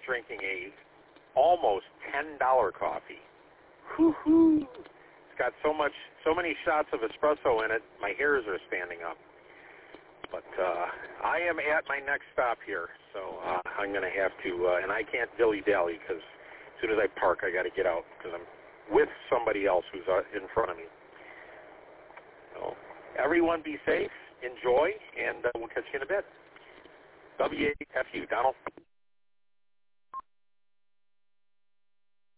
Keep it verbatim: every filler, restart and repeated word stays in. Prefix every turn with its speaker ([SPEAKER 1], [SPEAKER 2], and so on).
[SPEAKER 1] drinking a almost ten dollar coffee. Woo-hoo. It's got so much, so many shots of espresso in it, my hairs are standing up. But uh, I am at my next stop here, so uh, I'm going to have to, uh, and I can't dilly-dally because as soon as I park, I got to get out because I'm with somebody else who's uh, in front of me. So everyone be safe, enjoy, and uh, we'll catch you in a bit. W A F U, Donald.